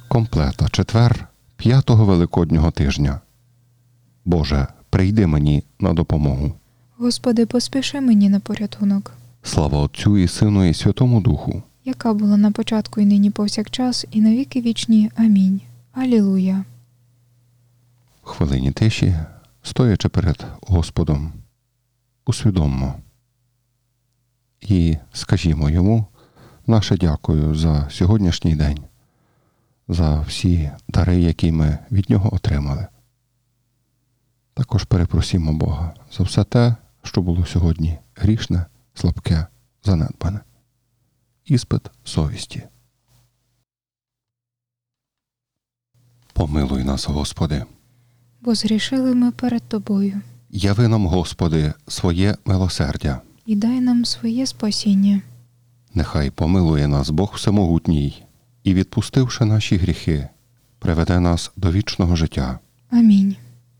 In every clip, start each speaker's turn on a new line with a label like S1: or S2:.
S1: Комплета. Четвер 5-го Великоднього тижня. Боже, прийди мені на допомогу.
S2: Господи, поспіши мені на порятунок.
S1: Слава Отцю і Сину і Святому Духу.
S2: Яка була на початку і нині повсякчас, і на віки вічні. Амінь. Алілуя.
S1: В хвилині тиші, стоячи перед Господом, усвідоммо і скажімо Йому наше дякую за сьогоднішній день, за всі дари, які ми від Нього отримали. Також перепросімо Бога за все те, що було сьогодні грішне, слабке, занедбане. Іспит совісті. Помилуй нас, Господи.
S2: Бо згрішили ми перед Тобою.
S1: Яви нам, Господи, своє милосердя.
S2: І дай нам своє спасіння.
S1: Нехай помилує нас Бог Всемогутній і, відпустивши наші гріхи, приведе нас до вічного життя.
S2: Амінь.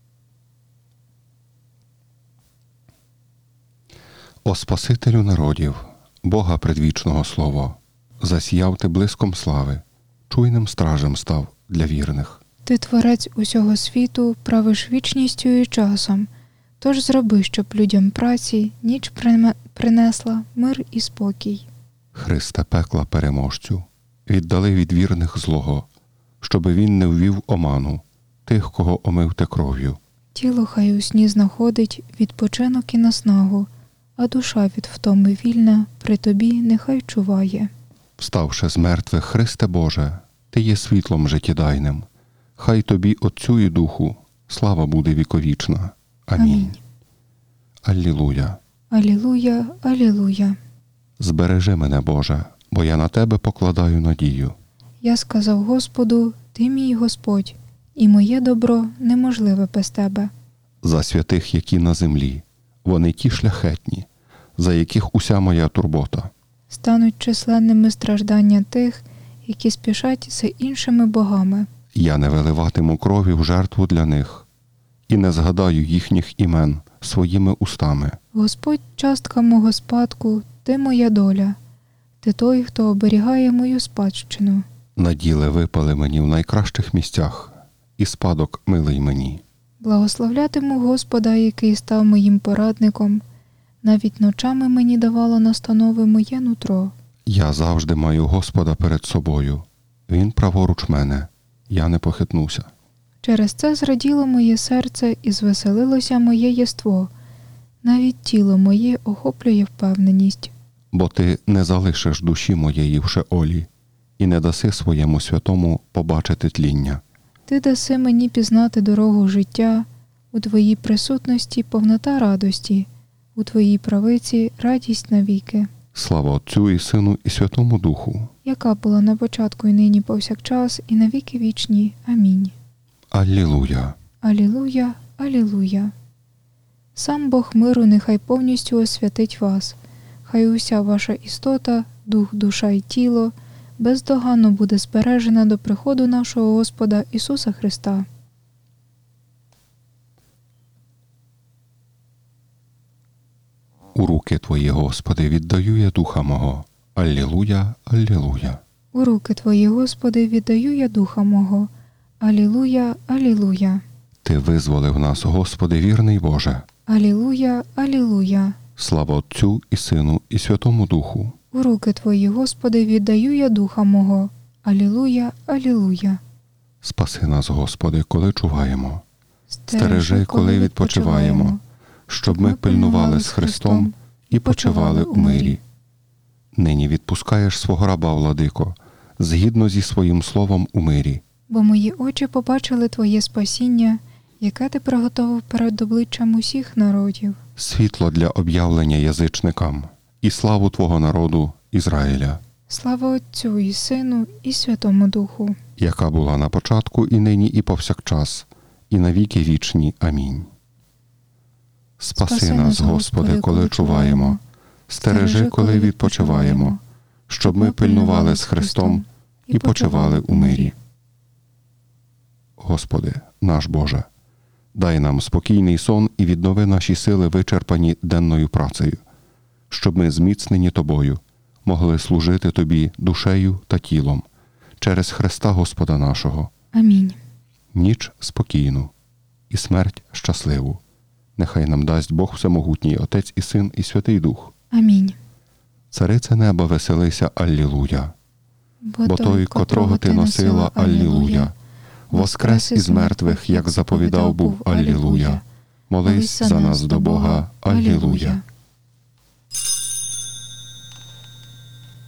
S1: О Спасителю народів, Бога предвічного Слово, засіяв Ти блиском слави, чуйним стражем став для вірних.
S2: Ти творець усього світу, правиш вічністю і часом. Тож зроби, щоб людям праці ніч принесла мир і спокій.
S1: Христе пекла переможцю, віддали від вірних злого, щоби він не ввів оману тих, кого омив Ти кров'ю.
S2: Тіло хай у сні знаходить відпочинок і наснагу, а душа від втоми вільна при Тобі нехай чуває.
S1: Вставши з мертвих, Христе Боже, Ти є світлом життєдайним. Хай Тобі, Отцю і Духу, слава буде віковічна. Амінь. Аллилуйя.
S2: Алілуя, алілуя.
S1: Збережи мене, Боже, бо я на Тебе покладаю надію.
S2: Я сказав Господу, Ти мій Господь, і моє добро неможливе без Тебе.
S1: За святих, які на землі, вони ті шляхетні, за яких уся моя турбота.
S2: Стануть численними страждання тих, які спішать за іншими богами.
S1: Я не виливатиму крові в жертву для них, і не згадаю їхніх імен своїми устами.
S2: Господь – частка мого спадку, Ти моя доля. Ти той, хто оберігає мою спадщину.
S1: Наділи випали мені в найкращих місцях, і спадок милий мені.
S2: Благословлятиму Господа, який став моїм порадником. Навіть ночами мені давало настанови моє нутро.
S1: Я завжди маю Господа перед собою. Він праворуч мене, я не похитнуся.
S2: Через це зраділо моє серце і звеселилося моє єство. Навіть тіло моє охоплює впевненість.
S1: Бо Ти не залишиш душі моєї в Шеолі і не даси своєму святому побачити тління.
S2: Ти даси мені пізнати дорогу життя, у Твоїй присутності повнота радості, у Твоїй правиці радість навіки.
S1: Слава Отцю і Сину і Святому Духу.
S2: Яка була на початку і нині повсякчас, і на віки вічні. Амінь.
S1: Аллилуйя.
S2: Алілуя, алілуя. Сам Бог миру нехай повністю освятить вас. Хай уся ваша істота, дух, душа і тіло бездоганно буде збережена до приходу нашого Господа Ісуса Христа.
S1: У руки Твої, Господи, віддаю я духа мого. Аллилуйя, аллилуйя.
S2: У руки Твої, Господи, віддаю я духа мого. Алілуя, алілуя.
S1: Ти визволив нас, Господи, вірний Боже.
S2: Алілуя, алілуя.
S1: Слава Отцю і Сину і Святому Духу.
S2: У руки Твої, Господи, віддаю я духа мого. Алілуя, алілуя.
S1: Спаси нас, Господи, коли чуваємо. Стережи, коли відпочиваємо, щоб ми пильнували з Христом і почивали у мирі. Нині відпускаєш свого раба, Владико, згідно зі своїм словом у мирі.
S2: Бо мої очі побачили Твоє спасіння, яке Ти приготовив перед обличчям усіх народів.
S1: Світло для об'явлення язичникам і славу Твого народу Ізраїля.
S2: Слава Отцю і Сину і Святому Духу.
S1: Яка була на початку, і нині, і повсякчас, і на віки вічні. Амінь. Спаси нас, Господи, коли чуваємо, стережи, коли відпочиваємо, щоб ми пильнували з Христом і почивали у мирі. Господи, наш Боже, дай нам спокійний сон і віднови наші сили, вичерпані денною працею, щоб ми, зміцнені Тобою, могли служити Тобі душею та тілом, через Христа Господа нашого.
S2: Амінь.
S1: Ніч спокійну і смерть щасливу. Нехай нам дасть Бог Всемогутній, Отець і Син, і Святий Дух.
S2: Амінь.
S1: Царице неба, веселися, Аллілуя. Бо той, котрого ти носила, Аллілуя. Воскрес із мертвих, як заповідав був, Аллілуя. Молись за нас до Бога, Аллілуя.